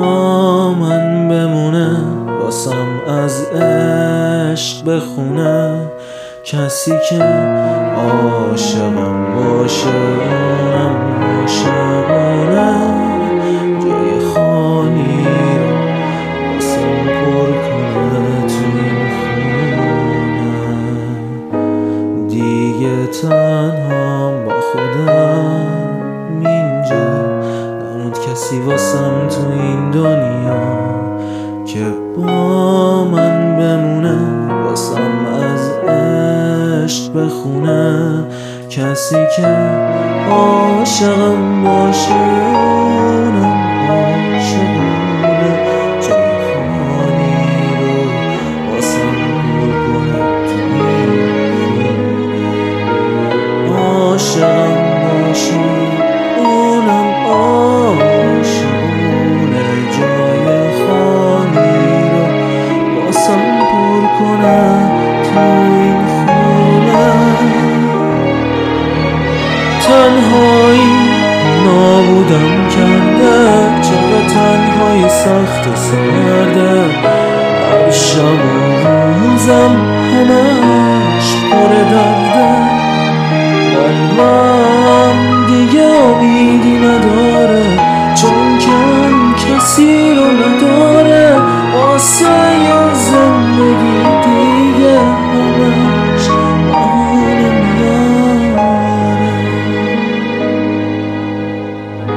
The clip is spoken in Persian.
با من بمونه، واسم از عشق بخونه. کسی که عاشقم باشه اونم عاشقونه، جای خالی رو واسم پر کنه تو این خونه. دیگه تنهام با خودم اینجا، نموند کسی واسم تو این دنیا که با من بمونه، واسم از عشق بخونه. کسی که عاشقم باشه اونم عاشقونه، جای خالی رو واسم پر کنه تو این خونه. عاشقم باشه اونم عاشقونه، جای خالی رو واسم پر کنه تو این خونه. تنهایی نابودم کرده، چقدر تنهایی سخت و سرده. هر شب و روزم همه